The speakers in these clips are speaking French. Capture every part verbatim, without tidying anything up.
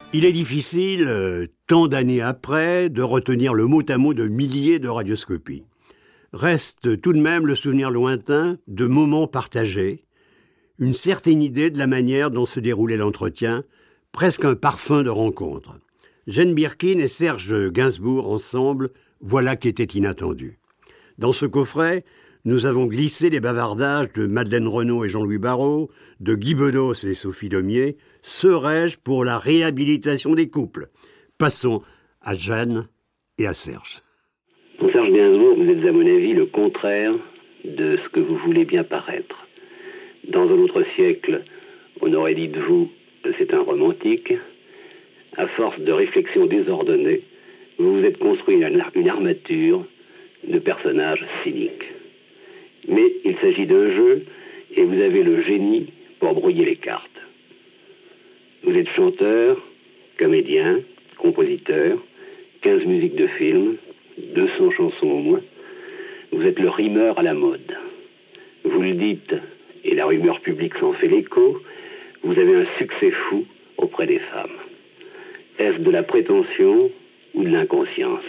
Il est difficile, euh, tant d'années après, de retenir le mot à mot de milliers de radioscopies. Reste tout de même le souvenir lointain de moments partagés, une certaine idée de la manière dont se déroulait l'entretien, presque un parfum de rencontre. Jane Birkin et Serge Gainsbourg ensemble, voilà qui était inattendu. Dans ce coffret, nous avons glissé les bavardages de Madeleine Renaud et Jean-Louis Barrault, de Guy Bedos et Sophie Daumier. Serais-je pour la réhabilitation des couples? Passons à Jeanne et à Serge. Serge Gainsbourg, vous êtes à mon avis le contraire de ce que vous voulez bien paraître. Dans un autre siècle, on aurait dit de vous, c'est un romantique. À force de réflexions désordonnées, vous vous êtes construit une, une armature de personnages cyniques. Mais il s'agit d'un jeu et vous avez le génie pour brouiller les cartes. Vous êtes chanteur, comédien, compositeur, quinze musiques de film, deux cents chansons au moins. Vous êtes le rimeur à la mode. Vous le dites, et la rumeur publique s'en fait l'écho, vous avez un succès fou auprès des femmes. Est-ce de la prétention ou de l'inconscience?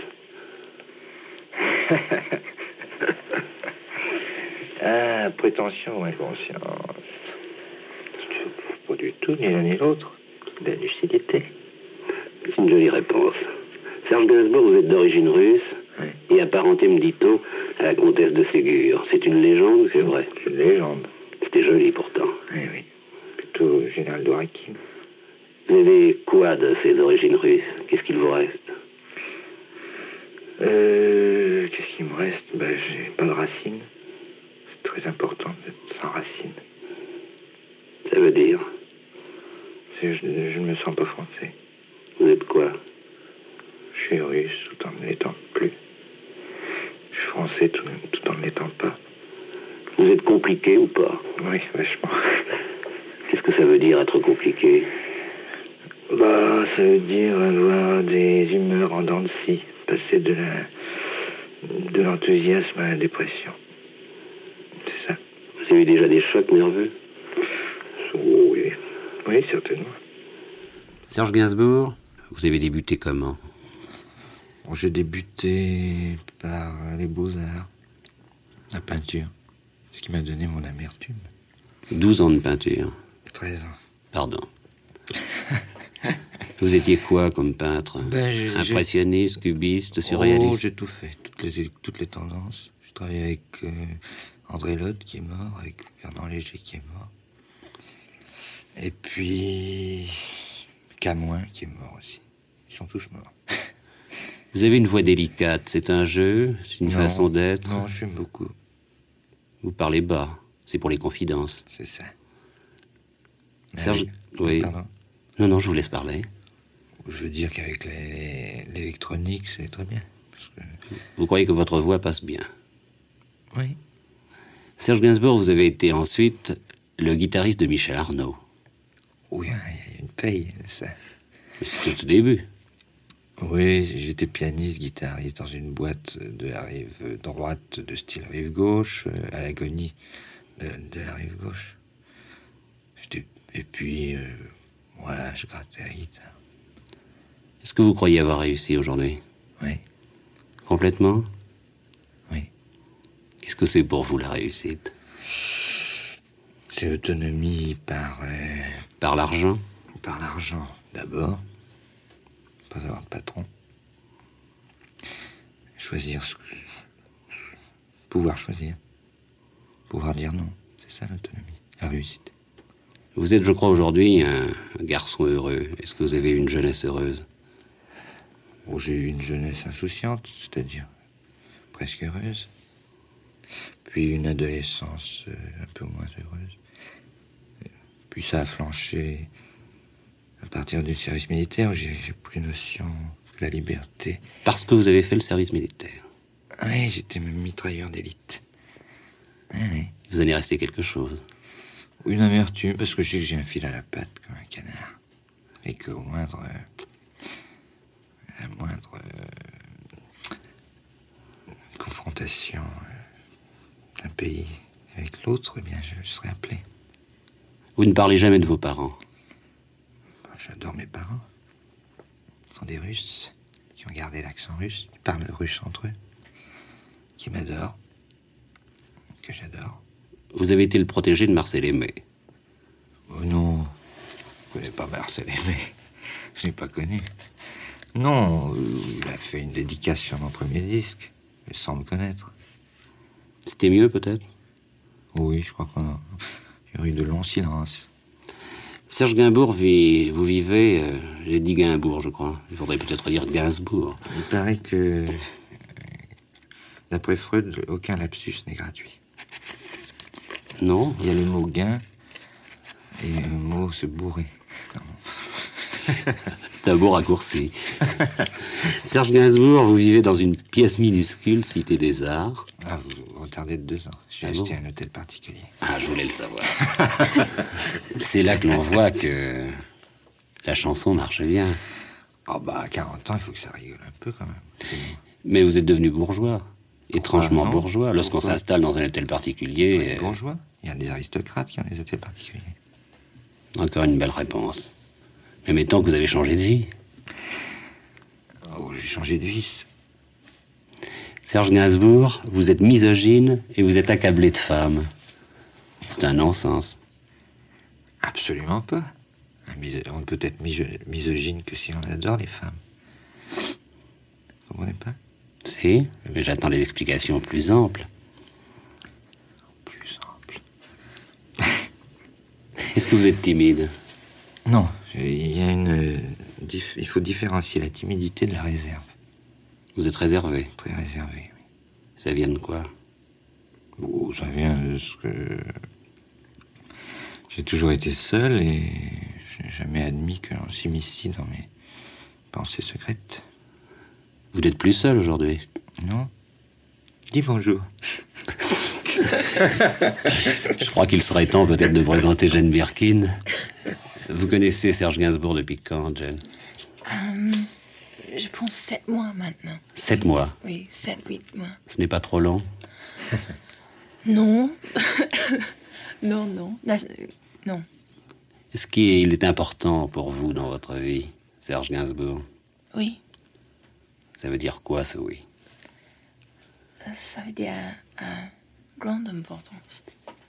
Ah, prétention ou inconscience? Pas du tout, ni l'un ni l'autre. De la lucidité. C'est une jolie réponse. Serge Gainsbourg, vous êtes d'origine russe, oui, et apparenté, me dit-on, à la comtesse de Ségur. C'est une légende ou c'est vrai? C'est une légende. C'était joli pourtant. Oui, oui. Plutôt général Douarakin. Vous avez quoi de ces origines russes? Qu'est-ce qu'il vous reste? Euh... Qu'est-ce qu'il me reste? Ben, j'ai pas de racines. C'est très important d'être sans racines. Ça veut dire? C'est, je, je ne me sens pas français. Vous êtes quoi? Je suis russe tout en ne l'étant plus. Je suis français tout, tout en ne l'étant pas. Vous êtes compliqué ou pas? Oui, vachement. Qu'est-ce que ça veut dire être compliqué? Bah, ça veut dire avoir des humeurs en dents de scie. Passer de la, de l'enthousiasme à la dépression. C'est ça. Vous avez eu déjà des chocs nerveux? Oh, oui. Oui, certainement. Serge Gainsbourg, vous avez débuté comment? Bon, j'ai débuté par les beaux-arts, la peinture, ce qui m'a donné mon amertume. douze ans de peinture. treize ans. Pardon. Vous étiez quoi comme peintre? ben, j'ai, Impressionniste, j'ai... cubiste, surréaliste? Oh, j'ai tout fait, toutes les, toutes les tendances. Je travaille avec euh, André Lode qui est mort, avec Fernand Léger qui est mort. Et puis Camoin qui est mort aussi. Ils sont tous morts. Vous avez une voix délicate, c'est un jeu, c'est une non, façon d'être? Non, je fume beaucoup. Vous parlez bas, c'est pour les confidences. C'est ça. Serge, oui. oui. Pardon. Non, non, je vous laisse parler. Je veux dire qu'avec les, l'électronique, c'est très bien. Parce que... Vous croyez que votre voix passe bien? Oui. Serge Gainsbourg, vous avez été ensuite le guitariste de Michel Arnaud. Oui, il y a une paye, ça. Mais c'était au tout début. Oui, j'étais pianiste, guitariste dans une boîte de la rive droite, de style rive gauche, à l'agonie de, de la rive gauche. J'étais... Et puis, euh, voilà, je grattais la guitare. Est-ce que vous croyez avoir réussi aujourd'hui? Oui. Complètement? Oui. Qu'est-ce que c'est pour vous, la réussite? C'est autonomie par... Euh, par l'argent? Par l'argent, d'abord. Pas avoir de patron. Choisir ce que... Pouvoir choisir. Pouvoir dire non. C'est ça, l'autonomie. La réussite. Vous êtes, je crois, aujourd'hui un garçon heureux. Est-ce que vous avez eu une jeunesse heureuse? Bon, j'ai eu une jeunesse insouciante, c'est-à-dire presque heureuse. Puis une adolescence euh, un peu moins heureuse. Puis ça a flanché à partir du service militaire. J'ai, j'ai pris notion de la liberté. Parce que vous avez fait le service militaire? Oui, j'étais mitrailleur d'élite. Oui, oui. Vous en est resté quelque chose? Une amertume, parce que je sais que j'ai un fil à la patte comme un canard. Et qu'au moindre... Euh, la moindre euh, confrontation euh, d'un pays avec l'autre, eh bien, je, je serais appelé. Vous ne parlez jamais de vos parents? J'adore mes parents. sont des Russes, qui ont gardé l'accent russe, qui parlent russe entre eux, qui m'adorent, que j'adore. Vous avez été le protégé de Marcel Aimé. Oh non, je ne connais pas Marcel Aimé. Je l'ai pas connu. Non, euh, il a fait une dédicace sur mon premier disque, mais sans me connaître. C'était mieux, peut-être? Oui, je crois qu'on a... Il y a eu de longs silences. Serge Gainsbourg, vit, vous vivez... Euh, j'ai dit Gainsbourg, je crois. Il faudrait peut-être dire Gainsbourg. Il paraît que... D'après Freud, aucun lapsus n'est gratuit. Non? Il y a le mot gain et le mot se bourrer. C'est un beau raccourci. Serge Gainsbourg, vous vivez dans une pièce minuscule, Cité des Arts. Ah, vous retardez de deux ans. J'ai Ah acheté bon? un hôtel particulier. Ah, je voulais le savoir. C'est là que l'on voit que la chanson marche bien. Oh bah, à quarante ans, il faut que ça rigole un peu quand même. C'est bon. Mais vous êtes devenu bourgeois. Étrangement non bourgeois. Lorsqu'on Pourquoi? s'installe dans un hôtel particulier... Ouais, euh, bourgeois. Il y a des aristocrates qui ont des hôtels particuliers. Encore une belle réponse. Mais mettons que vous avez changé de vie. Oh, j'ai changé de vice. Serge Gainsbourg, vous êtes misogyne et vous êtes accablé de femmes. C'est un non-sens. Absolument pas. Un miso- On peut être miso- misogyne que si on adore les femmes. Vous comprenez pas? Si, mais j'attends des explications plus amples. Plus simple. Est-ce que vous êtes timide? Non, il y a une... euh, dif- Il faut différencier la timidité de la réserve. Vous êtes réservé. Très réservé, oui. Ça vient de quoi? Bon, ça vient de ce que... J'ai toujours été seul et j'ai jamais admis que l'on s'immiscie dans mes pensées secrètes. Vous n'êtes plus seul aujourd'hui. Non? Dis bonjour. Je crois qu'il serait temps peut-être de présenter Jane Birkin. Vous connaissez Serge Gainsbourg depuis quand, Jane? Euh, je pense sept mois maintenant. Sept mois. Oui, sept, huit mois. Ce n'est pas trop long. Non. non, non. Là, non. Est-ce qu'il est important pour vous dans votre vie, Serge Gainsbourg? Oui. Ça veut dire quoi, ce oui? Ça veut dire euh, grande importance.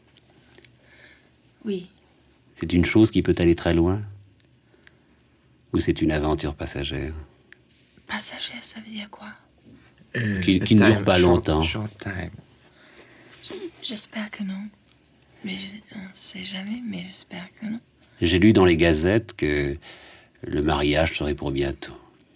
Oui. C'est une chose qui peut aller très loin? Ou c'est une aventure passagère? Passagère, ça veut dire quoi? Qui, qui ne dure pas Short- longtemps. Short time. J'espère que non. Mais je, on ne sait jamais, mais j'espère que non. J'ai lu dans les gazettes que le mariage serait pour bientôt.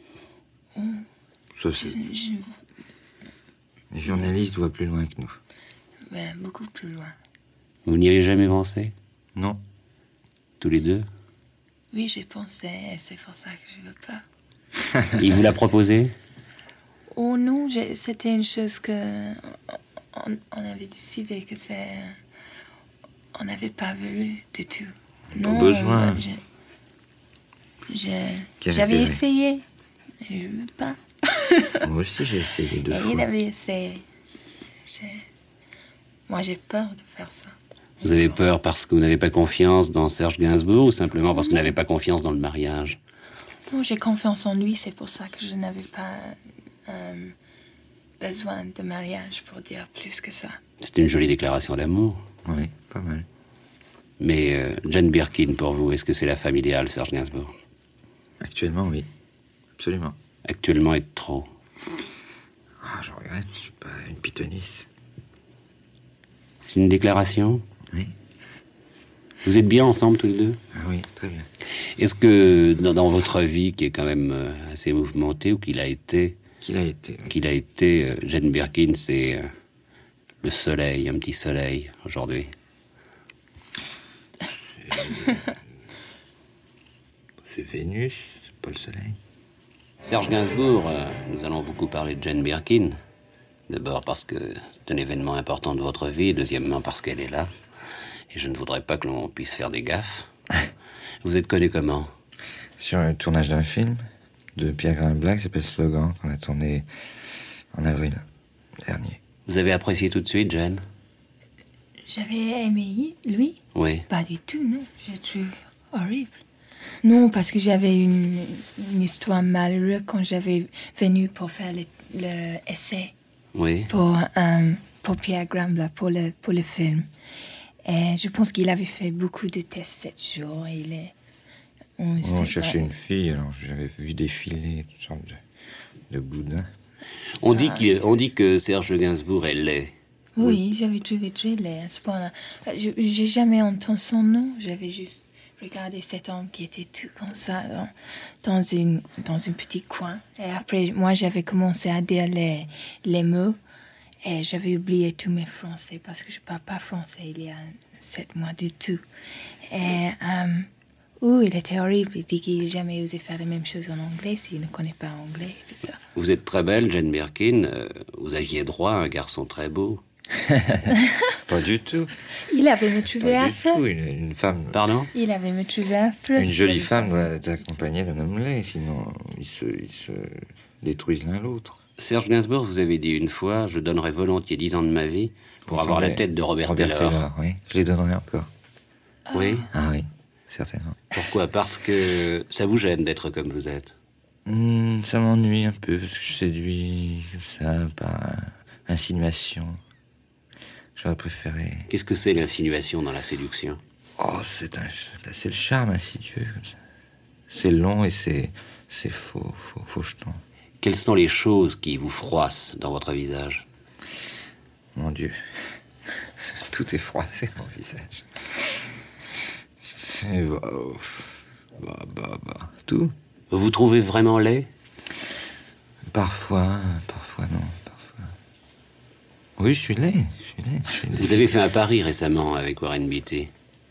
Ça, Je, c'est- je, Les journalistes voient plus loin que nous. ouais, beaucoup plus loin. Vous n'y avez jamais pensé? Non. Tous les deux? Oui, j'ai pensé, et c'est pour ça que je veux pas. Il vous l'a proposé? Oh non, j'ai- c'était une chose que on, on avait décidé que c'est, on n'avait pas voulu du tout. Pas besoin. euh, j'ai- j'ai- Quel J'avais intérêt? essayé, mais je veux pas. Moi aussi, j'ai essayé deux Et fois. il avait essayé. J'ai- Moi, j'ai peur de faire ça. Vous avez peur parce que vous n'avez pas confiance dans Serge Gainsbourg ou simplement parce que vous n'avez pas confiance dans le mariage? Non, j'ai confiance en lui, c'est pour ça que je n'avais pas euh, besoin de mariage pour dire plus que ça. C'est une jolie déclaration d'amour. Oui, pas mal. Mais euh, Jane Birkin, pour vous, est-ce que c'est la femme idéale, Serge Gainsbourg? Actuellement, oui. Absolument. Actuellement est trop. Ah, je regrette, je suis pas une pythonisse. C'est une déclaration? Oui. Vous êtes bien ensemble tous les deux? Ah oui, très bien. Est-ce que dans, dans votre vie, qui est quand même euh, assez mouvementée, ou qu'il a été, Qu'il a été. oui. qu'il a été, euh, Jane Birkin, c'est euh, le soleil, un petit soleil aujourd'hui? C'est Vénus, c'est pas le soleil. Serge Gainsbourg, euh, nous allons beaucoup parler de Jane Birkin. D'abord parce que c'est un événement important de votre vie, deuxièmement parce qu'elle est là. Et je ne voudrais pas que l'on puisse faire des gaffes. Vous êtes connu comment? Sur le tournage d'un film de Pierre Grimblac qui s'appelle Slogan, qu'on a tourné en avril dernier. Vous avez apprécié tout de suite, Jane? J'avais aimé lui? Oui. Pas du tout, non. Je trouve horrible. Non, parce que j'avais une, une histoire malheureuse quand j'avais venu pour faire le, le essai Oui. pour, euh, pour Pierre Grambler, pour le, pour le film. Et je pense qu'il avait fait beaucoup de tests sept jours. Et il est, on, On cherchait une fille, alors j'avais vu défiler toutes sortes de, de boudins. On dit, qu'il, on dit que Serge Gainsbourg est laid. Oui, j'avais trouvé très laid à ce point-là. Je n'ai jamais entendu son nom, j'avais juste regardé cet homme qui était tout comme ça dans, dans, une, dans un petit coin. Et après, moi, j'avais commencé à dire les, les mots et j'avais oublié tous mes français parce que je ne parle pas français il y a sept mois du tout. Et euh, ouh, il était horrible. Il dit qu'il n'a jamais osé faire la même chose en anglais s'il ne connaît pas anglais et tout ça. Vous êtes très belle, Jane Birkin. Euh, vous aviez droit à un garçon très beau. Pas du tout. Il avait me trouvé Pas du affreux. tout. Une, une femme... Pardon? Il avait me trouvé affreux. Une jolie femme doit être accompagnée d'un homme laid, sinon ils se, ils se détruisent l'un l'autre. Serge Gainsbourg, vous avez dit une fois, je donnerais volontiers dix ans de ma vie pour avoir la tête de Robert, Robert Taylor. Taylor, oui. Je les donnerai encore. Oui. Ah oui, certainement. Pourquoi? Parce que ça vous gêne d'être comme vous êtes. Hmm, ça m'ennuie un peu, parce que je séduis comme ça, par insinuation. J'aurais préféré... Qu'est-ce que c'est l'insinuation dans la séduction? Oh, c'est, un, c'est le charme insidieux, comme ça. C'est long et c'est, c'est faux, faux, faux jeton. Quelles sont les choses qui vous froissent dans votre visage? Mon Dieu, tout est froissé dans mon visage. C'est... Bah, bah, bah, bah, tout. Vous vous trouvez vraiment laid? Parfois, parfois non, parfois. Oui, je suis laid, je suis laid, je suis laid. Vous avez fait un pari récemment avec Warren Beatty.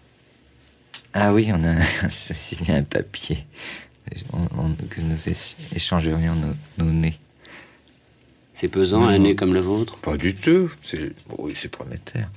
Ah oui, on a signé un papier on, on, que nous échangerions nos, nos nez. C'est pesant, non, un non. nez comme le vôtre? Pas du tout. C'est, oui, c'est prometteur.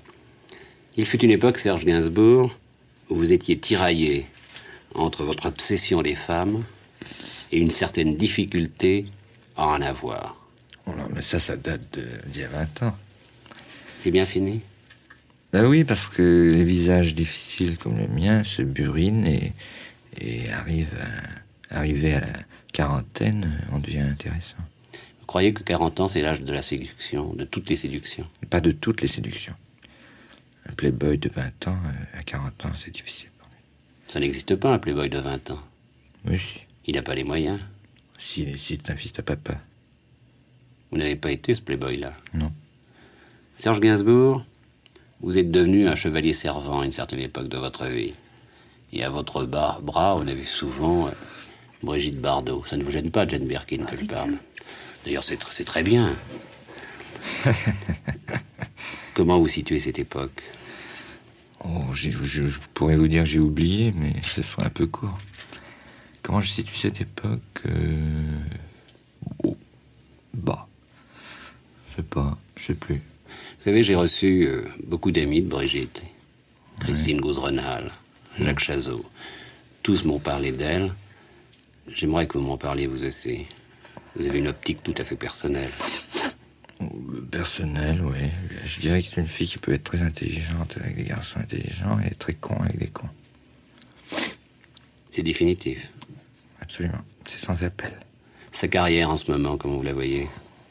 Il fut une époque, Serge Gainsbourg, où vous étiez tiraillé entre votre obsession des femmes et une certaine difficulté à en avoir. Oh non, mais ça, ça date de, d'il y a vingt ans. C'est bien fini? Ben oui, parce que les visages difficiles comme le mien se burinent et, et arrivent à, arriver à la quarantaine, on devient intéressant. Vous croyez que quarante ans, c'est l'âge de la séduction, de toutes les séductions? Pas de toutes les séductions. Un playboy de vingt ans, à quarante ans, c'est difficile pour lui. Ça n'existe pas, un playboy de vingt ans. Oui, si. Il n'a pas les moyens. Si, si c'est un fils de papa. Vous n'avez pas été ce playboy-là? Non. Serge Gainsbourg, vous êtes devenu un chevalier servant à une certaine époque de votre vie. Et à votre bas, bras, on a vu souvent euh, Brigitte Bardot. Ça ne vous gêne pas, Jane Birkin, que je parle? D'ailleurs, c'est, tr- c'est très bien. Comment vous situez cette époque? Oh, j'ai, je, je pourrais vous dire que j'ai oublié, mais ce serait un peu court. Comment je situe cette époque euh... Oh, bas. Je sais pas, je sais plus. Vous savez, j'ai reçu euh, beaucoup d'amis de Brigitte. Christine ouais. Gouzerenal, Jacques mmh. Chazot. Tous m'ont parlé d'elle. J'aimerais que vous m'en parliez, vous aussi. Vous avez une optique tout à fait personnelle. Personnelle, oui. Je dirais que c'est une fille qui peut être très intelligente avec des garçons intelligents et très con avec des cons. C'est définitif? Absolument. C'est sans appel. Sa carrière en ce moment, comment vous la voyez?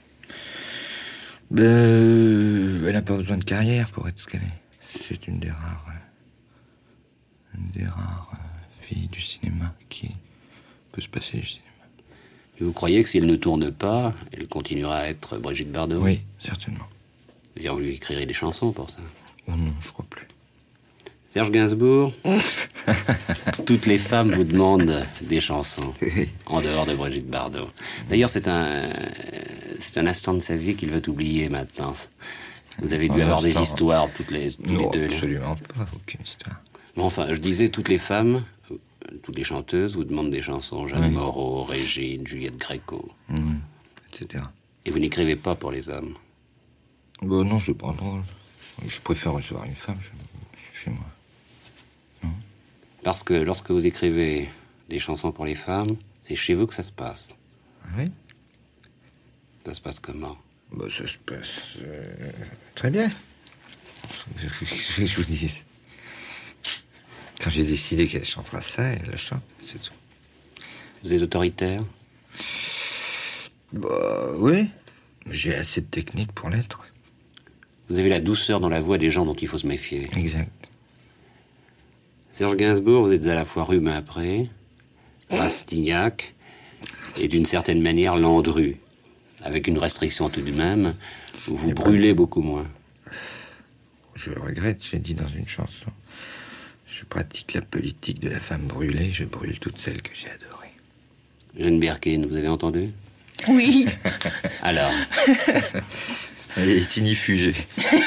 Ben, elle n'a pas besoin de carrière pour être ce qu'elle est. C'est une des rares... Une des rares filles du cinéma qui peut se passer du cinéma. Et vous croyez que si elle ne tourne pas, elle continuera à être Brigitte Bardot? Oui, certainement. D'ailleurs, vous lui écrirez des chansons pour ça? Oh non, je crois plus. Serge Gainsbourg, toutes les femmes vous demandent des chansons, en dehors de Brigitte Bardot. D'ailleurs, c'est un, c'est un instant de sa vie qu'il veut oublier maintenant. Vous avez dû un avoir instant. Des histoires, toutes les, toutes non, les deux. Absolument pas, aucune histoire. Bon, enfin, je disais, toutes les femmes, toutes les chanteuses vous demandent des chansons. Jeanne oui. Moreau, Régine, Juliette Gréco, mmh, et cetera. Et vous n'écrivez pas pour les hommes? Bon, non, c'est pas drôle. Je préfère recevoir une femme chez moi. Non. Parce que lorsque vous écrivez des chansons pour les femmes, c'est chez vous que ça se passe. Oui. Ça se passe comment? Bah, ça se passe euh, très bien. Je, je, je vous dis. Quand j'ai décidé qu'elle chantera ça, elle le chante, c'est tout. Vous êtes autoritaire? Bah, oui. J'ai assez de technique pour l'être. Vous avez la douceur dans la voix des gens dont il faut se méfier. Exact. Serge Gainsbourg, vous êtes à la fois Rubempré, Rastignac et d'une certaine manière Landru, avec une restriction tout de même, où vous brûlez beaucoup moins. Je le regrette, j'ai dit dans une chanson. Je pratique la politique de la femme brûlée, je brûle toutes celles que j'ai adorées. Jane Birkin, vous avez entendu? Oui. Alors? Elle est inifugée.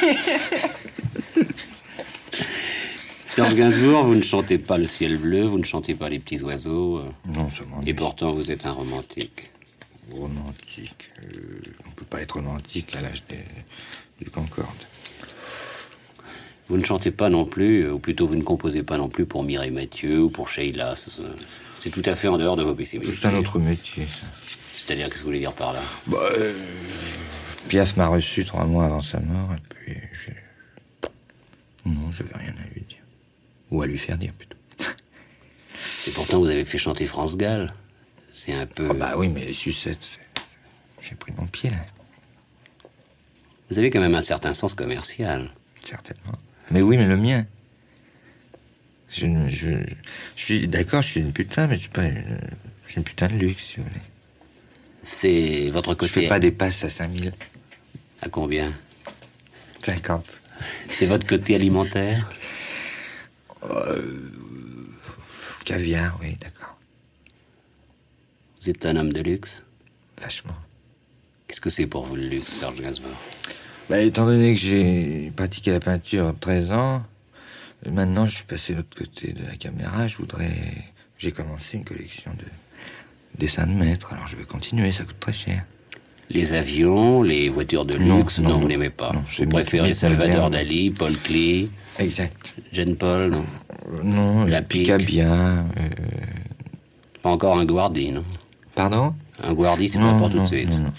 Serge Gainsbourg, vous ne chantez pas le ciel bleu, vous ne chantez pas les petits oiseaux. Non, ça m'ennuie. Et pourtant, vous êtes un romantique. Romantique. Euh, on peut pas être romantique à l'âge des- du Concorde. Vous ne chantez pas non plus, ou plutôt vous ne composez pas non plus pour Mireille Mathieu ou pour Sheila. C'est c'est tout à fait en dehors de vos possibilités. C'est un autre métier, ça. C'est-à-dire, qu'est-ce que vous voulez dire par là? Bah, euh, Piaf m'a reçu trois mois avant sa mort, et puis j'ai... Non, j'avais rien à lui dire. Ou à lui faire dire, plutôt. Et pourtant, vous avez fait chanter France Gall. C'est un peu... Ah bah oui, mais les sucettes, c'est- j'ai pris mon pied, là. Vous avez quand même un certain sens commercial. Certainement. Mais oui, mais le mien. Je, ne- je, je suis d'accord, je suis une putain, mais je suis pas une, je suis une putain de luxe, si vous voulez. C'est votre Je côté... fais pas des passes à cinq mille. À combien? cinquante. C'est votre côté alimentaire? Euh, caviar, oui, d'accord. Vous êtes un homme de luxe? Vachement. Qu'est-ce que c'est pour vous le luxe, Serge Gainsbourg? Bah, étant donné que j'ai pratiqué la peinture treize ans, euh, maintenant je suis passé de l'autre côté de la caméra, je voudrais... J'ai commencé une collection de dessins de maître, alors je vais continuer, ça coûte très cher. Les avions, les voitures de Non, luxe, non, non, vous non. n'aimez pas. Non, c'est Vous préférez mythe Salvador moderne. Dali, Paul Klee, Exact. Jane Paul, non? Euh, non, La la pique. Picabia... Euh... Pas encore un Guardi, non? Pardon? Un Guardi, c'est Non, pas pour tout non, de suite. non, non.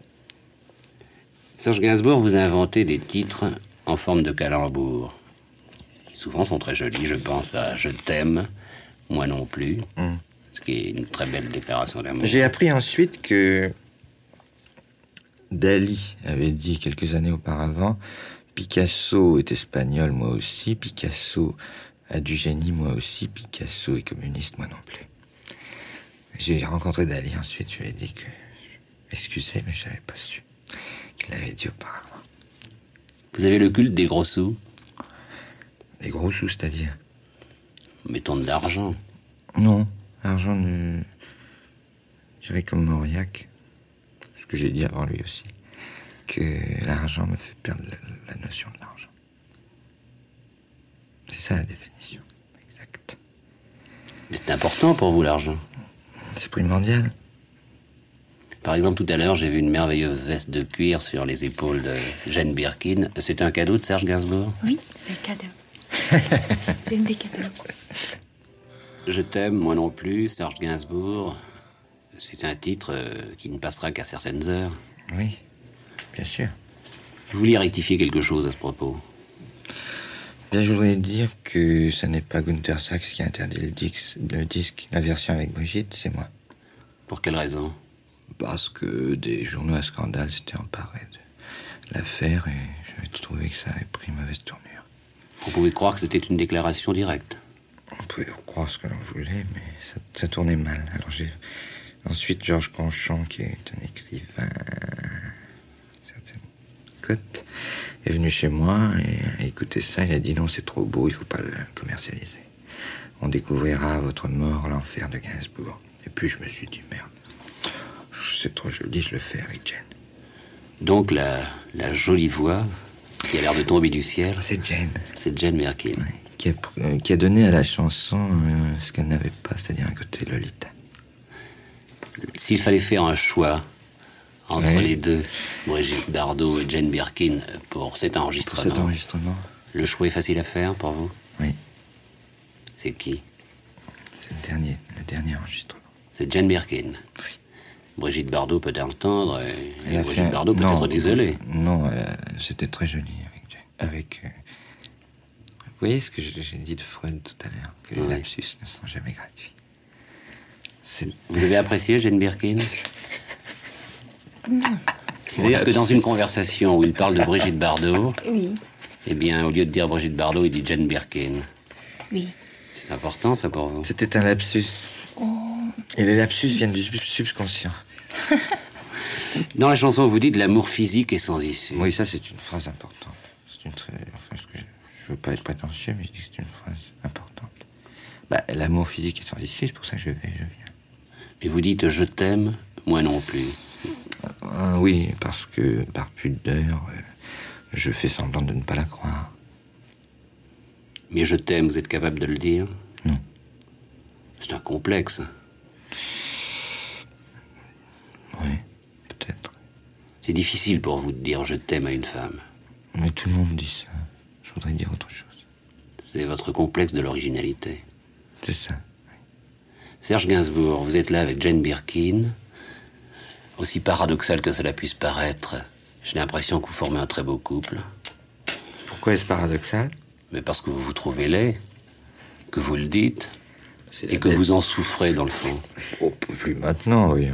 Serge Gainsbourg, vous inventez des titres en forme de calembour. Qui souvent sont très jolis. Je pense à Je t'aime, moi non plus. Mm. Ce qui est une très belle déclaration d'amour. J'ai appris ensuite que Dali avait dit quelques années auparavant, Picasso est espagnol, moi aussi, Picasso a du génie, moi aussi, Picasso est communiste, moi non plus. J'ai rencontré Dali ensuite, je lui ai dit que... Excusez, mais je n'avais pas su qu'il l'avait dit auparavant. Vous avez le culte des gros sous? Des gros sous, c'est-à-dire? Mettons de l'argent. Non, l'argent ne... Je dirais comme Mauriac, ce que j'ai dit avant lui aussi, que l'argent me fait perdre la, la notion de l'argent. C'est ça la définition, exacte. Mais c'est important pour vous, l'argent. C'est primordial. Par exemple, tout à l'heure, j'ai vu une merveilleuse veste de cuir sur les épaules de Jane Birkin. C'est un cadeau de Serge Gainsbourg? Oui, c'est un cadeau. J'aime des cadeaux. Je t'aime, moi non plus, Serge Gainsbourg. C'est un titre euh, qui ne passera qu'à certaines heures. Oui, bien sûr. Vous vouliez rectifier quelque chose à ce propos? Bien, je voudrais dire que ce n'est pas Gunther Sachs qui a interdit le disque, le disque, la version avec Brigitte, c'est moi. Pour quelle raison? Parce que des journaux à scandale s'étaient emparés de l'affaire et j'avais trouvé que ça avait pris mauvaise tournure. Vous pouvez croire que c'était une déclaration directe. On pouvait croire ce que l'on voulait, mais ça, ça tournait mal. Alors j'ai... Ensuite, Georges Conchon, qui est un écrivain, certaine cote, est venu chez moi et a écouté ça. Il a dit non, c'est trop beau, il faut pas le commercialiser. On découvrira votre mort, l'enfer de Gainsbourg. Et puis je me suis dit merde, c'est trop joli, je le fais avec Jane. Donc la, la jolie voix qui a l'air de tomber du ciel, C'est Jane. c'est Jane Birkin. Ouais, qui, a, euh, qui a donné à la chanson euh, ce qu'elle n'avait pas, c'est-à-dire un côté Lolita. S'il fallait faire un choix entre Ouais. les deux, Brigitte Bardot et Jane Birkin, pour cet Pour enregistrement, cet enregistrement, le choix est facile à faire pour vous? oui, C'est qui? c'est le dernier, le dernier enregistrement. C'est Jane Birkin. Oui. Brigitte Bardot peut entendre et, Elle et a Brigitte fait un- Bardot peut non, être désolée. Non, euh, c'était très joli avec Jane. Avec, euh, voyez ce que j'ai dit de Freud tout à l'heure, que les Oui. lapsus ne sont jamais gratuits. C'est... Vous avez apprécié Jane Birkin? Non. C'est-à-dire que dans une conversation où il parle de Brigitte Bardot, Oui, eh bien, au lieu de dire Brigitte Bardot, il dit Jane Birkin. oui. C'est important, ça, pour vous? C'était un lapsus. Et les lapsus viennent du sub- subconscient. Dans la chanson, vous dites l'amour physique est sans issue. Oui, ça, c'est une phrase importante. C'est une très... Enfin, ce que je... je veux pas être prétentieux, mais je dis que c'est une phrase importante. Bah, l'amour physique est sans issue, c'est pour ça que je vais, je viens. Et vous dites je t'aime, moi non plus. Ah, oui, parce que, par pudeur, euh, je fais semblant de ne pas la croire. Mais je t'aime, vous êtes capable de le dire? Non. C'est un complexe. Oui, peut-être. C'est difficile pour vous de dire je t'aime à une femme. Mais tout le monde dit ça. Je voudrais dire autre chose. C'est votre complexe de l'originalité. C'est ça. Serge Gainsbourg, vous êtes là avec Jane Birkin. Aussi paradoxal que cela puisse paraître, j'ai l'impression que vous formez un très beau couple. Pourquoi est-ce paradoxal? Mais parce que vous vous trouvez laid, que vous le dites, C'est et que bête. vous en souffrez dans le fond. Oh, plus maintenant, oui.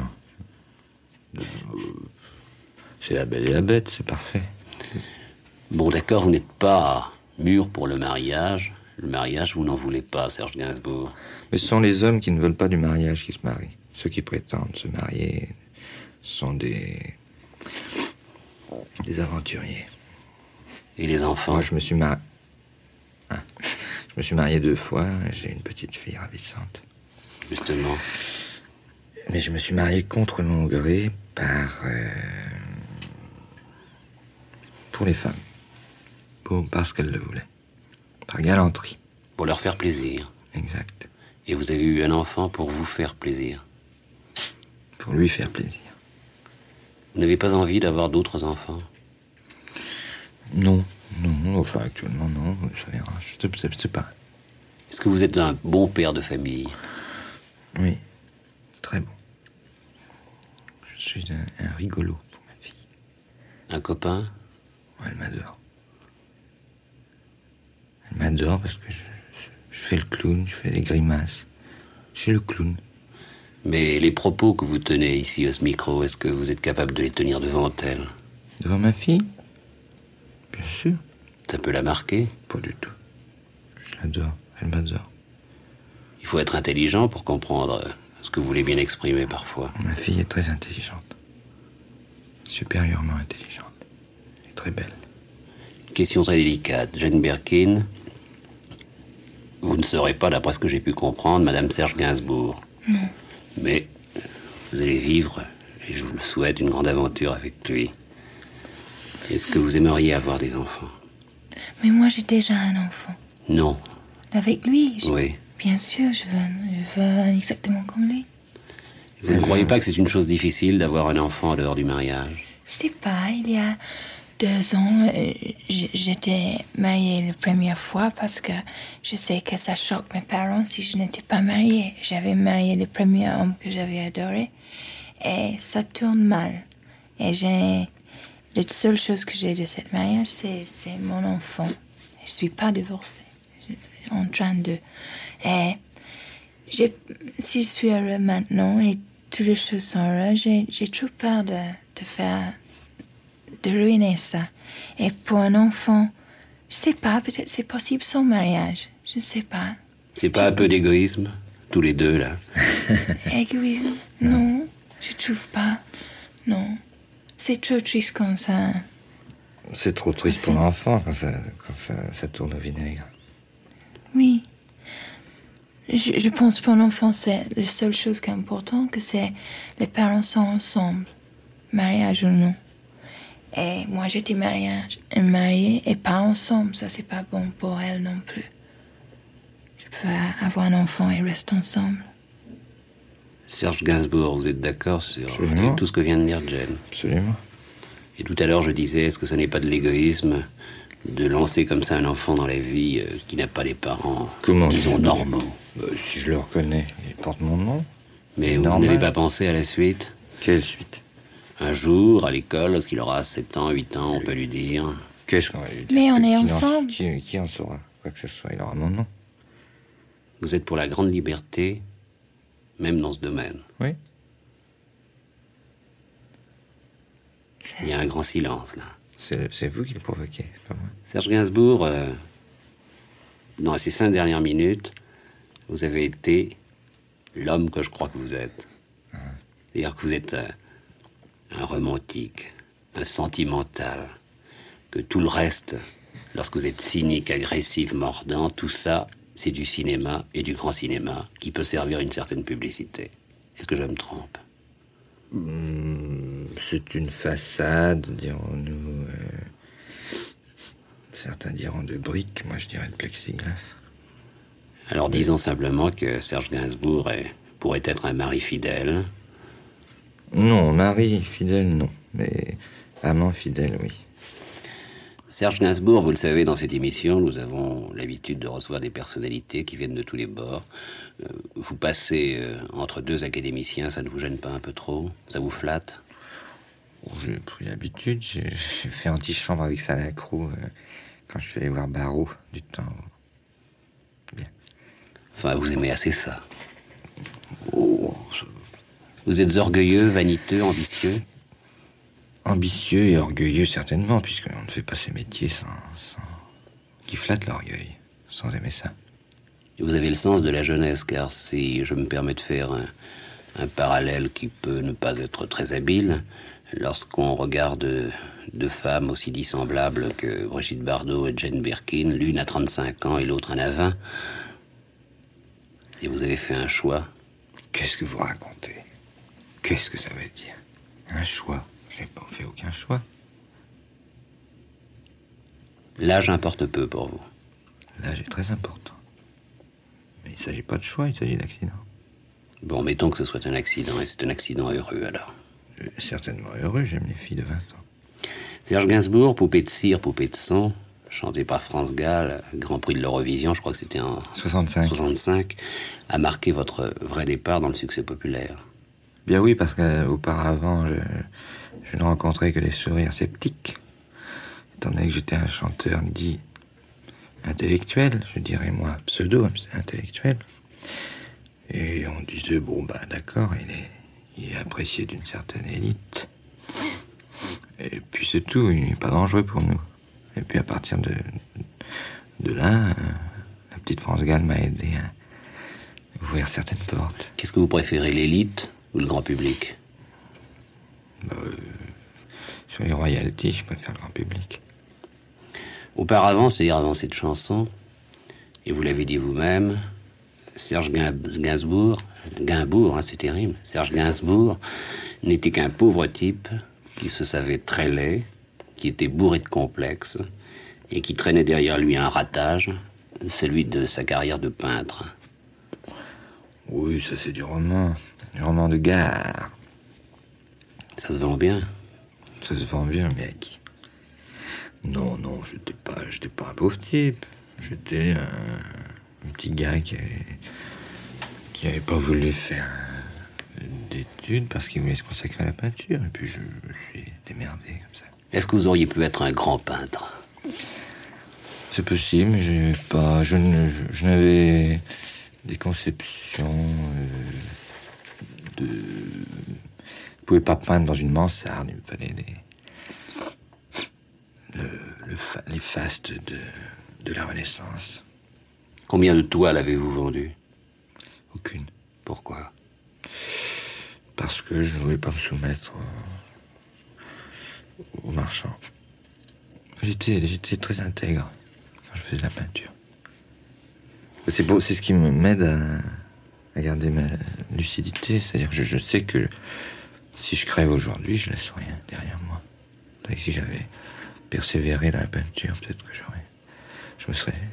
C'est la belle et la bête, c'est parfait. Bon, d'accord, vous n'êtes pas mûr pour le mariage. Le mariage, vous n'en voulez pas, Serge Gainsbourg. Mais ce sont les hommes qui ne veulent pas du mariage qui se marient. Ceux qui prétendent se marier sont des... des aventuriers. Et les enfants? Moi, je me suis marié... Ah. Je me suis marié deux fois, j'ai une petite fille ravissante. Justement. Mais je me suis marié contre mon gré par... euh, pour les femmes. Pour, parce qu'elles le voulaient. Par galanterie. Pour leur faire plaisir. Exact. Et vous avez eu un enfant pour vous faire plaisir. Pour lui faire plaisir. Vous n'avez pas envie d'avoir d'autres enfants? Non, non, enfin actuellement non, ça verra, je sais, je sais pas. Est-ce que vous êtes un bon père de famille? Oui, très bon. Je suis un, un rigolo pour ma fille. Un copain? Elle m'adore. Elle m'adore parce que je, je, je fais le clown, je fais des grimaces. Je suis le clown. Mais les propos que vous tenez ici à ce micro, est-ce que vous êtes capable de les tenir devant elle? Devant ma fille? Bien sûr. Ça peut la marquer? Pas du tout. Je l'adore, elle m'adore. Il faut être intelligent pour comprendre ce que vous voulez bien exprimer parfois. Ma fille est très intelligente. Supérieurement intelligente. Et très belle. Question très délicate. Jane Birkin, vous ne serez pas, d'après ce que j'ai pu comprendre, Madame Serge Gainsbourg. Non. Mais vous allez vivre, et je vous le souhaite, une grande aventure avec lui. Est-ce que vous aimeriez avoir des enfants? Mais moi, j'ai déjà un enfant. Non. Avec lui, je- Oui. bien sûr, je veux, un- je veux un exactement comme lui. Vous ne croyez pas que c'est une chose difficile d'avoir un enfant en dehors du mariage? Je sais pas, il y a deux ans, euh, j- j'étais mariée la première fois parce que je sais que ça choque mes parents si je n'étais pas mariée. J'avais marié le premier homme que j'avais adoré et ça tourne mal. Et j'ai... La seule chose que j'ai de ce mariage, c'est, c'est mon enfant. Je suis pas divorcée. Je suis en train de... Et j'ai, si je suis heureux maintenant et toutes les choses sont heureuses, j'ai, j'ai trop peur de, de faire... de ruiner ça. Et pour un enfant, je sais pas, peut-être c'est possible sans mariage. Je sais pas. C'est pas un peu d'égoïsme, tous les deux, là? Égoïsme? Non, je trouve pas. Non. C'est trop triste comme ça. C'est trop triste pour l'enfant quand, ça, quand ça, ça tourne au vinaigre. Oui. Je, je pense pour l'enfant, c'est la seule chose qui est importante, que c'est les parents sont ensemble, mariage ou non. Et moi, j'étais mariée, mariée et pas ensemble. Ça, c'est pas bon pour elle non plus. Je peux avoir un enfant et rester ensemble. Serge Gainsbourg, vous êtes d'accord sur Absolument. avec tout ce que vient de dire Jane? Absolument. Et tout à l'heure, je disais, est-ce que ce n'est pas de l'égoïsme de lancer comme ça un enfant dans la vie euh, qui n'a pas des parents, Comment disons, ça normaux? Bah, si je le reconnais, il porte mon nom. Mais vous Normal. n'avez pas pensé à la suite? Quelle suite? Un jour, à l'école, lorsqu'il aura sept ans, huit ans, on peut lui dire... Qu'est-ce qu'on va lui dire? Mais on est Qui en- ensemble. Qui, qui en saura? quoi que ce soit, il aura mon nom. Vous êtes pour la grande liberté, même dans ce domaine. Oui. Il y a un grand silence, là. C'est, c'est vous qui le provoquez, c'est pas moi. Serge Gainsbourg, euh, dans ces cinq dernières minutes, vous avez été l'homme que je crois que vous êtes. Mmh. C'est-à-dire que vous êtes euh, un romantique, un sentimental, que tout le reste, lorsque vous êtes cynique, agressif, mordant, tout ça, c'est du cinéma et du grand cinéma qui peut servir une certaine publicité. Est-ce que je me trompe? Mmh, c'est une façade, dirons-nous. Euh, certains diront de briques, moi je dirais de plexiglas. Alors disons simplement que Serge Gainsbourg est, pourrait être un mari fidèle. Non, mari fidèle, non. Mais amant fidèle, oui. Serge Gainsbourg, vous le savez, dans cette émission, nous avons l'habitude de recevoir des personnalités qui viennent de tous les bords. Euh, vous passez euh, entre deux académiciens, ça ne vous gêne pas un peu trop? Ça vous flatte? Oh, j'ai pris l'habitude. J'ai, j'ai fait antichambre avec Salacrou euh, quand je suis allé voir Barrault du temps. Bien. Enfin, vous aimez assez ça. Oh, ça... Vous êtes orgueilleux, vaniteux, ambitieux? Ambitieux et orgueilleux, certainement, puisqu'on ne fait pas ces métiers sans, sans... qui flattent l'orgueil, sans aimer ça. Et vous avez le sens de la jeunesse, car si je me permets de faire un, un parallèle qui peut ne pas être très habile, lorsqu'on regarde deux femmes aussi dissemblables que Brigitte Bardot et Jane Birkin, l'une a trente-cinq ans et l'autre en a vingt, et vous avez fait un choix. Qu'est-ce que vous racontez? Qu'est-ce que ça veut dire? Un choix? Je n'ai pas fait aucun choix. L'âge importe peu pour vous. L'âge est très important. Mais il ne s'agit pas de choix, il s'agit d'accident. Bon, mettons que ce soit un accident, et c'est un accident heureux, alors. Je suis certainement heureux, j'aime les filles de vingt ans. Serge Gainsbourg, Poupée de cire, Poupée de son, chanté par France Gall, Grand Prix de l'Eurovision, je crois que c'était en soixante-cinq. soixante-cinq, a marqué votre vrai départ dans le succès populaire. Bien oui, parce qu'auparavant, je, je ne rencontrais que les sourires sceptiques. Étant donné que j'étais un chanteur dit intellectuel, je dirais moi pseudo-intellectuel. Et on disait, bon, bah d'accord, il est, il est apprécié d'une certaine élite. Et puis c'est tout, il n'est pas dangereux pour nous. Et puis à partir de, de là, euh, la petite France Gall m'a aidé à ouvrir certaines portes. Qu'est-ce que vous préférez, l'élite ou le grand public? Bah, euh, sur les royalties, je préfère le grand public. Auparavant, c'est-à-dire avant cette chanson, et vous l'avez dit vous-même, Serge Gainsbourg, Gainsbourg, hein, c'est terrible, Serge Gainsbourg n'était qu'un pauvre type qui se savait très laid, qui était bourré de complexes, et qui traînait derrière lui un ratage, celui de sa carrière de peintre. Oui, ça c'est du roman, du roman de gare. Ça se vend bien. Ça se vend bien, mais à qui? Non, non, j'étais pas, j'étais pas un pauvre type. J'étais un, un petit gars qui avait, qui avait pas voulu faire d'études parce qu'il voulait se consacrer à la peinture. Et puis je me suis démerdé comme ça. Est-ce que vous auriez pu être un grand peintre? C'est possible, mais j'ai pas, je, ne, je, je n'avais des conceptions euh, de... Je pouvais pas peindre dans une mansarde, il me fallait des... Le, le fa... les fastes de, de la Renaissance. Combien de toiles avez-vous vendu? Aucune. Pourquoi? Parce que je ne voulais pas me soumettre aux, aux marchands. J'étais, j'étais très intègre quand je faisais de la peinture. C'est, beau, c'est ce qui m'aide à, à garder ma lucidité. C'est-à-dire que je, je sais que si je crève aujourd'hui, je laisse rien derrière moi. Et si j'avais persévéré dans la peinture, peut-être que j'aurais... Je me serais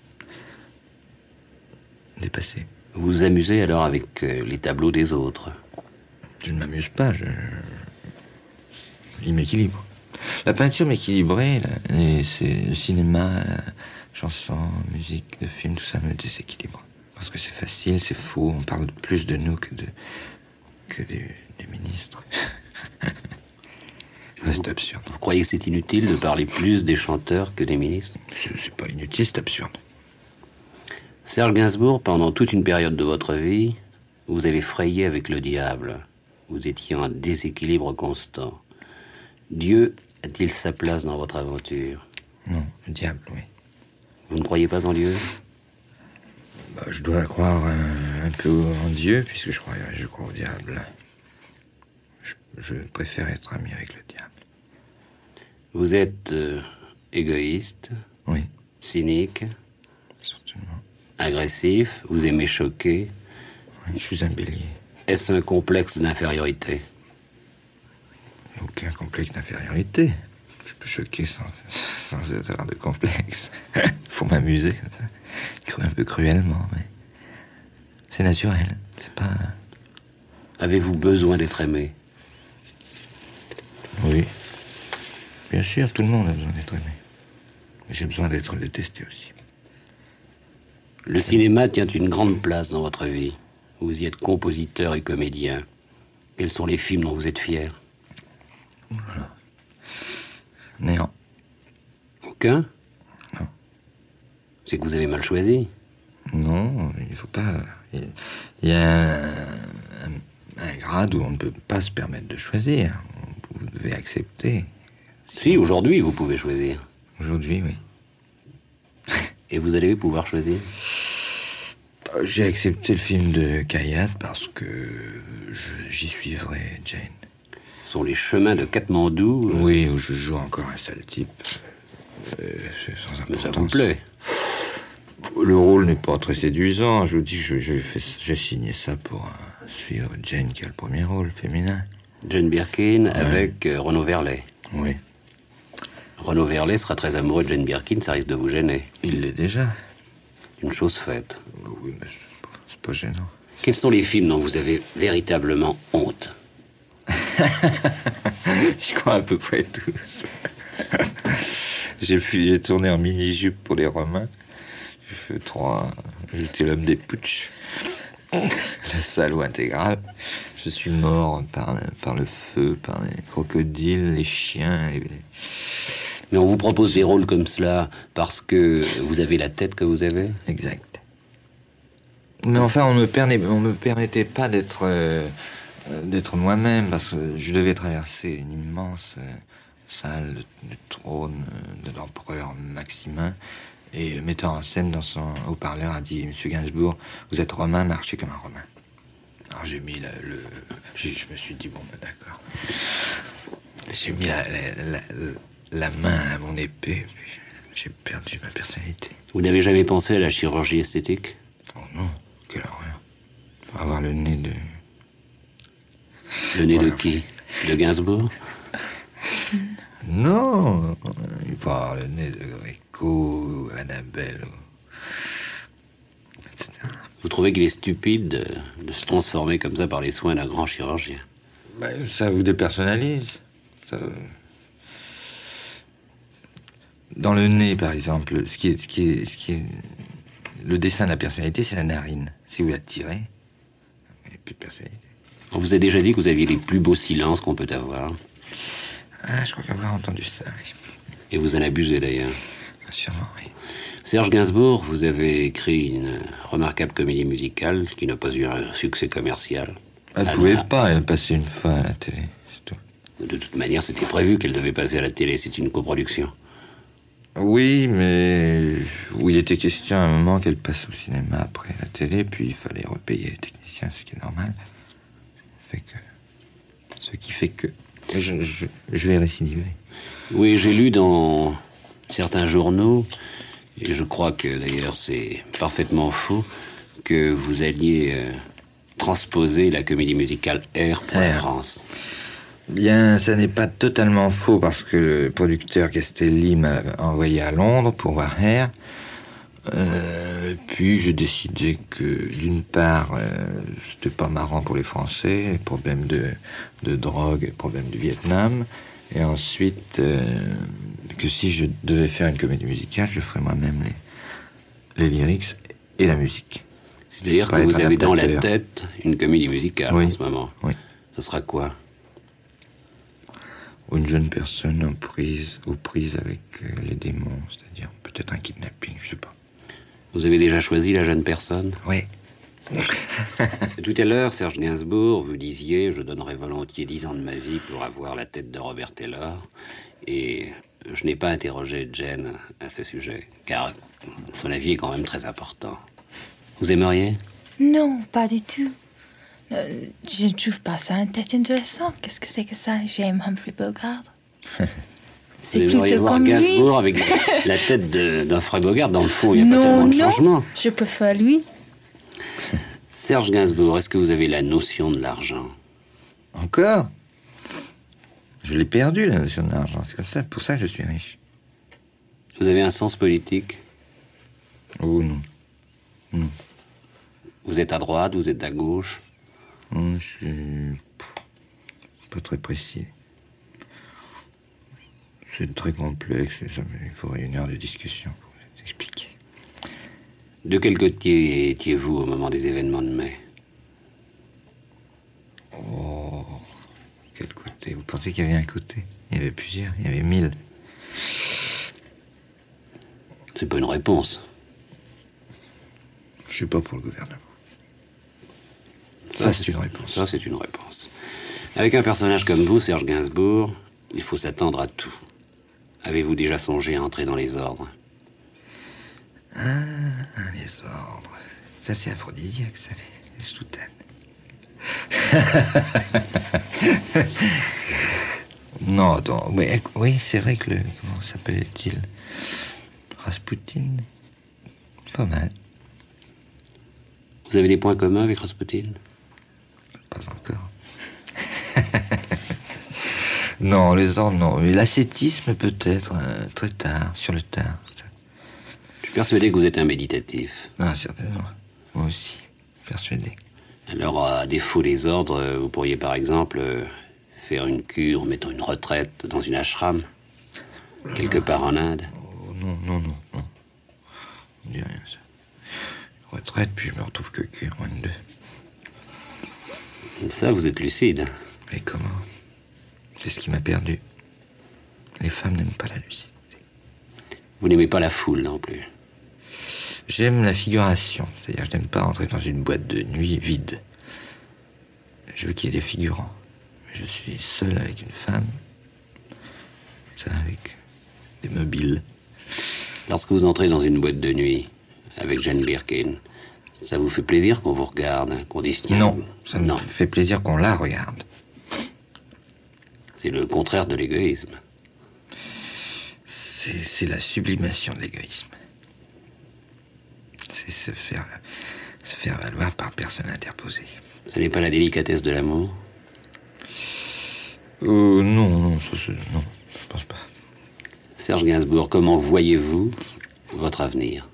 dépassé. Vous vous amusez alors avec euh, les tableaux des autres? Je ne m'amuse pas, je... Il m'équilibre. La peinture m'équilibrait, là, et c'est le cinéma, la chanson, la musique, le film, tout ça me déséquilibre. Parce que c'est facile, c'est faux, on parle plus de nous que de... que des, des ministres. C'est absurde. Vous croyez que c'est inutile de parler plus des chanteurs que des ministres? C'est, c'est pas inutile, c'est absurde. Serge Gainsbourg, pendant toute une période de votre vie, vous avez frayé avec le diable. Vous étiez en déséquilibre constant. Dieu a-t-il sa place dans votre aventure? Non, le diable, oui. Vous ne croyez pas en Dieu? Bah, je dois croire un, un peu en Dieu, puisque je crois, je crois au diable. Je, je préfère être ami avec le diable. Vous êtes euh, égoïste, Oui, cynique, certainement. agressif, vous aimez choquer. Oui, je suis un bélier. Est-ce un complexe d'infériorité? Il n'y a aucun complexe d'infériorité. Je peux choquer sans, sans avoir de complexe. Faut m'amuser, comme ça. Un peu cruellement, mais c'est naturel. C'est pas... Avez-vous besoin d'être aimé? Oui. Bien sûr, tout le monde a besoin d'être aimé. Mais j'ai besoin d'être détesté aussi. Le cinéma tient une grande place dans votre vie. Vous y êtes compositeur et comédien. Quels sont les films dont vous êtes fier? Voilà. Néant. Aucun? Non. C'est que vous avez mal choisi. Non, il faut pas... Il y a un, un, un grade où on ne peut pas se permettre de choisir. Vous devez accepter. Si, aujourd'hui, vous pouvez choisir. Aujourd'hui, oui. Et vous allez pouvoir choisir? J'ai accepté le film de Kayat parce que je- j'y suivrai Jane. Ce sont les chemins de Katmandou. euh, Oui, où je joue encore un sale type. Euh, c'est sans Mais ça importance. vous plaît? Le rôle n'est pas très séduisant. Je vous dis que je- j'ai fait- j'ai signé ça pour euh, suivre Jane qui a le premier rôle féminin. Jane Birkin avec euh, Renaud Verlet. Oui. Renaud Verlet sera très amoureux de Jane Birkin, ça risque de vous gêner. Il l'est déjà. Une chose faite. Oui, mais c'est pas, c'est pas gênant. Quels sont les films dont vous avez véritablement honte? Je crois à peu près tous. j'ai, fu- j'ai tourné en mini-jupe pour les Romains. J'ai fait trois. J'étais l'homme des putsch. La salaud intégrale. Je suis mort par, par le feu, par les crocodiles, les chiens. Les... Mais on vous propose des rôles comme cela parce que vous avez la tête que vous avez? Exact. Mais enfin, on me permet, on me permettait pas d'être, euh, euh, d'être moi-même parce que je devais traverser une immense euh, salle de, de trône euh, de l'empereur Maximin. Et le metteur en scène, dans son haut-parleur, a dit « Monsieur Gainsbourg, vous êtes romain, marchez comme un romain. » Alors j'ai mis la, le... j'ai- je me suis dit « Bon, ben d'accord. » J'ai mis la, la, la, la main à mon épée, puis j'ai perdu ma personnalité. Vous n'avez jamais pensé à la chirurgie esthétique? Oh non, quelle horreur. Faut avoir le nez de... Le nez de Voilà. qui? De Gainsbourg? Non, il faut avoir le nez de Gréco, Annabelle, ou... et cetera. Vous trouvez qu'il est stupide de, de se transformer comme ça par les soins d'un grand chirurgien? Ben, ça vous dépersonnalise. Ça... Dans le nez, par exemple, ce qui est, ce qui est, ce qui est... le dessin de la personnalité, c'est la narine. Si vous la tirez, il n'y a plus de personnalité. On vous a déjà dit que vous aviez les plus beaux silences qu'on peut avoir. Ah, je crois avoir entendu ça, oui. Et vous en abusez d'ailleurs. Sûrement, oui. Serge Gainsbourg, vous avez écrit une remarquable comédie musicale qui n'a pas eu un succès commercial. Elle ne Anna. pouvait pas, elle passait une fois à la télé, c'est tout. De toute manière, c'était prévu qu'elle devait passer à la télé. C'est une coproduction. Oui, mais où il était question à un moment qu'elle passe au cinéma après la télé, puis il fallait repayer les techniciens, ce qui est normal. Fait que... Ce qui fait que... Je, je, je vais récidiver. Oui, j'ai lu dans certains journaux, et je crois que d'ailleurs c'est parfaitement faux, que vous alliez euh, transposer la comédie musicale Air pour la Air. France. Bien, ça n'est pas totalement faux parce que le producteur Castelli m'a envoyé à Londres pour voir Air. Euh, puis j'ai décidé que d'une part, euh, c'était pas marrant pour les Français, les problèmes de, de drogue, les problèmes du Vietnam. Et ensuite, euh, que si je devais faire une comédie musicale, je ferais moi-même les, les lyrics et la musique. C'est-à-dire Pas que vous être avez dans la adaptateur. tête une comédie musicale Oui. en ce moment. Oui. Ce sera quoi? Ou une jeune personne en prise, aux prises avec euh, les démons, c'est-à-dire peut-être un kidnapping, je sais pas. Vous avez déjà choisi la jeune personne? Oui. Tout à l'heure, Serge Gainsbourg, vous disiez « Je donnerais volontiers dix ans de ma vie pour avoir la tête de Robert Taylor ». Et je n'ai pas interrogé Jane à ce sujet, car son avis est quand même très important. Vous aimeriez? Non, pas du tout. Euh, je ne trouve pas ça un tête intéressant. Qu'est-ce que c'est que ça? J'aime Humphrey Bogart. C'est plutôt voir comme Gainsbourg lui. avec la, la tête d'Humphrey Bogart. Dans le fond, il n'y a non, pas tellement de non, changement. Je préfère lui. Serge Gainsbourg, est-ce que vous avez la notion de l'argent? Encore? Je l'ai perdu, la notion de l'argent. C'est comme ça, pour ça que je suis riche. Vous avez un sens politique? Oh non. Non. Vous êtes à droite, vous êtes à gauche? Oh, je suis pas très précis. C'est très complexe. Ça, il faudrait une heure de discussion pour vous expliquer. De quel côté étiez-vous au moment des événements de mai? Oh, quel côté? Vous pensez qu'il y avait un côté? Il y avait plusieurs, il y avait mille. C'est pas une réponse. Je suis pas pour le gouvernement. Ça, ça c'est une réponse. Ça, c'est une réponse. Avec un personnage comme vous, Serge Gainsbourg, il faut s'attendre à tout. Avez-vous déjà songé à entrer dans les ordres? Ah, les ordres. Ça, c'est aphrodisiaque, ça, les, les soutanes. Non, attends, oui, oui c'est vrai que le... Comment s'appelle-t-il? Rasputin. Pas mal. Vous avez des points communs avec Rasputin? Pas encore. Non, les ordres, non. Mais l'ascétisme, peut-être, euh, très tard, sur le tard. Je suis persuadé que vous êtes un méditatif. Ah, certainement. Moi aussi, persuadé. Alors, à défaut des ordres, vous pourriez par exemple faire une cure, mettons une retraite dans une ashram, quelque part en Inde. Oh, non, non, non, non. On dit rien, ça. Une retraite, puis je me retrouve que cure, moins de deux. Ça, vous êtes lucide. Mais comment? C'est ce qui m'a perdu. Les femmes n'aiment pas la lucidité. Vous n'aimez pas la foule non plus? J'aime la figuration, c'est-à-dire je n'aime pas entrer dans une boîte de nuit vide. Je veux qu'il y ait des figurants. Je suis seul avec une femme, ça avec des mobiles. Lorsque vous entrez dans une boîte de nuit avec Jane Birkin, ça vous fait plaisir qu'on vous regarde, qu'on distingue? Non, ça me fait plaisir qu'on la regarde. C'est le contraire de l'égoïsme. C'est la sublimation de l'égoïsme. C'est se faire, se faire valoir par personne interposée. Ce n'est pas la délicatesse de l'amour? Euh, non, non, ça, non, je pense pas. Serge Gainsbourg, comment voyez-vous votre avenir?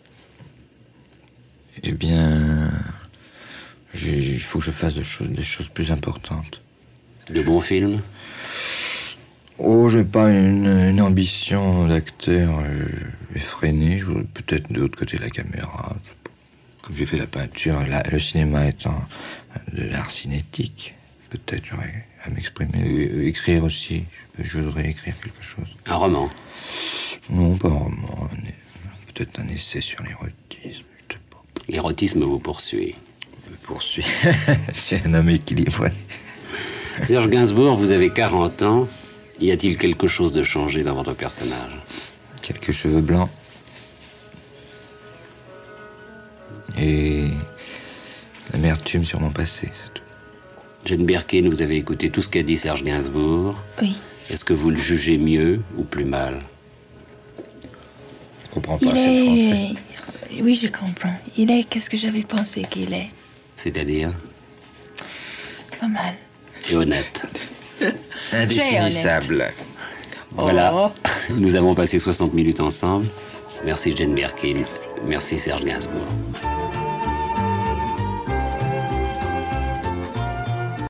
Eh bien, il faut que je fasse des choses, des choses plus importantes. De bons films? Oh, j'ai pas une, une ambition d'acteur euh, effrénée. Je voudrais peut-être de l'autre côté de la caméra. Comme j'ai fait la peinture, la, le cinéma étant de l'art cinétique, peut-être j'aurais à m'exprimer. Euh, écrire aussi. Je, je voudrais écrire quelque chose. Un roman? Non, pas un roman. Peut-être un essai sur l'érotisme. Je sais pas. L'érotisme vous poursuit? Me poursuit. C'est un homme équilibré. Serge Gainsbourg, vous avez quarante ans. Y a-t-il quelque chose de changé dans votre personnage? Quelques cheveux blancs. Et l'amertume sur mon passé, c'est tout. Jane Birkin, vous avez écouté tout ce qu'a dit Serge Gainsbourg. Oui. Est-ce que vous le jugez mieux ou plus mal? Je comprends pas, il c'est est... le français. Oui, je comprends. Il est... Qu'est-ce que j'avais pensé qu'il est? C'est-à-dire? Pas mal. Et honnête. Indéfinissable. Voilà. Oh. Nous avons passé soixante minutes ensemble. Merci Jane Birkin. Merci Serge Gainsbourg.